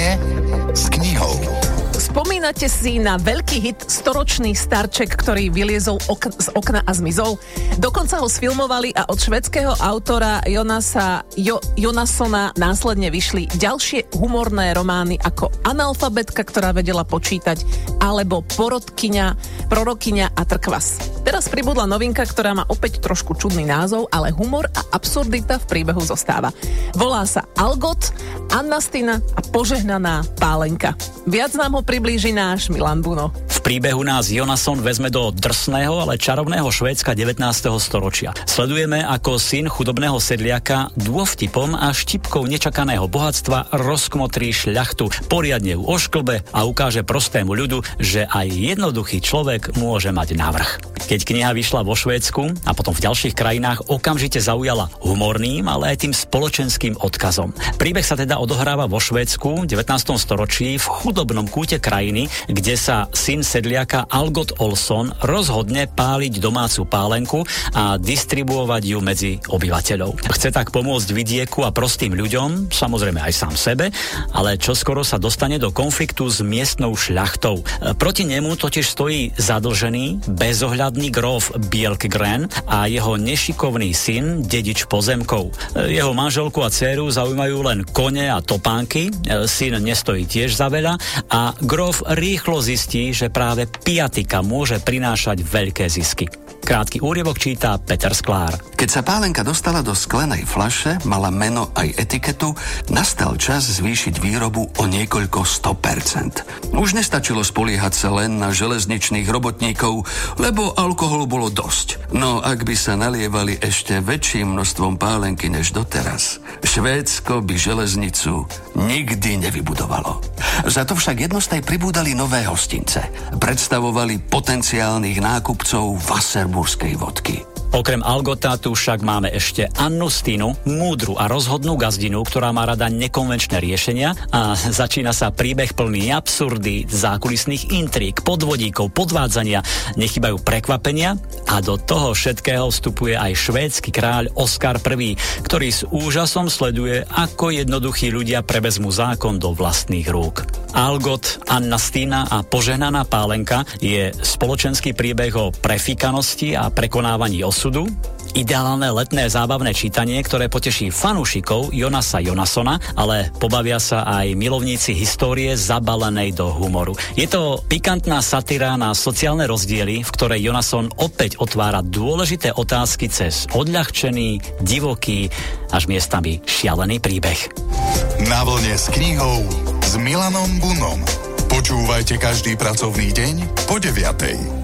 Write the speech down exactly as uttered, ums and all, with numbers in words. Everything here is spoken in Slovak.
Na vlne s knihou. Spomínate si na veľký hit Storočný starček, ktorý vyliezol ok- z okna a zmizol? Dokonca ho sfilmovali a od švédskeho autora Jonasa jo- Jonassona následne vyšli ďalšie humorné romány ako Analfabetka, ktorá vedela počítať, alebo Porodkyňa, Prorokyňa a Trkvas. Teraz pribudla novinka, ktorá má opäť trošku čudný názov, ale humor a absurdita v príbehu zostáva. Volá sa Algot, Annastina a požehnaná pálenka. Viac nám ho priblíži náš Milan Buno. V príbehu nás Jonasson vezme do drsného, ale čarovného Švédska devätnásteho storočia. Sledujeme, ako syn chudobného sedliaka dôvtipom a štipkou nečakaného bohatstva rozkmotrí šľachtu, poriadne ju ošklbe a ukáže prostému ľudu, že aj jednoduchý človek môže mať navrch. Keď kniha vyšla vo Švédsku a potom v ďalších krajinách, okamžite zaujala humorným, ale aj tým spoločenským odkazom. Príbeh sa teda odohráva vo Švédsku v devätnástom storočí v chudobnom kúte krajiny, kde sa syn sedliaka Algot Olsson rozhodne páliť domácu pálenku a distribuovať ju medzi obyvateľov. Chce tak pomôcť vidieku a prostým ľuďom, samozrejme aj sám sebe, ale čoskoro sa dostane do konfliktu s miestnou šľachtou. Proti nemu totiž stojí zadlžený, bezohľadný gróf Bjelkegren a jeho nešikovný syn, dedič pozemkov. Jeho manželku a dcéru zaujímajú len kone a topánky, syn nestojí tiež za veľa a gróf rýchlo zistí, že práve piatika môže prinášať veľké zisky. Krátky úryvok číta Peter Sklár. Keď sa pálenka dostala do sklenej fľaše, mala meno aj etiketu, nastal čas zvýšiť výrobu o niekoľko sto percent. Už nestačilo spoliehať sa len na železničných robotníkov, lebo alkoholu bolo dosť. No ak by sa nalievali ešte väčším množstvom pálenky než doteraz, Švédsko by železnicu nikdy nevybudovalo. Za to však jednostaj pribúdali nové hostince. Predstavovali potenciálnych nákupcov Wasserburskej vodky. Okrem Algota tu však máme ešte Annustinu, múdru a rozhodnú gazdinu, ktorá má rada nekonvenčné riešenia a začína sa príbeh plný absurdy, zákulisných intríg, podvodíkov, podvádzania, nechybajú prekvapenia a do toho všetkého vstupuje aj švédsky kráľ Oskar I, ktorý s úžasom sleduje, ako jednoduchí ľudia prevezmú zákon do vlastných rúk. Algot, Annastina a požehnaná pálenka je spoločenský príbeh o prefíkanosti a prekonávaní osudu, ideálne letné zábavné čítanie, ktoré poteší fanúšikov Jonasa Jonassona, ale pobavia sa aj milovníci histórie zabalenej do humoru. Je to pikantná satíra na sociálne rozdiely, v ktorej Jonasson opäť otvára dôležité otázky cez odľahčený, divoký, až miestami šialený príbeh. Na vlne s knihou s Milanom Bunom. Počúvajte každý pracovný deň po deviatej.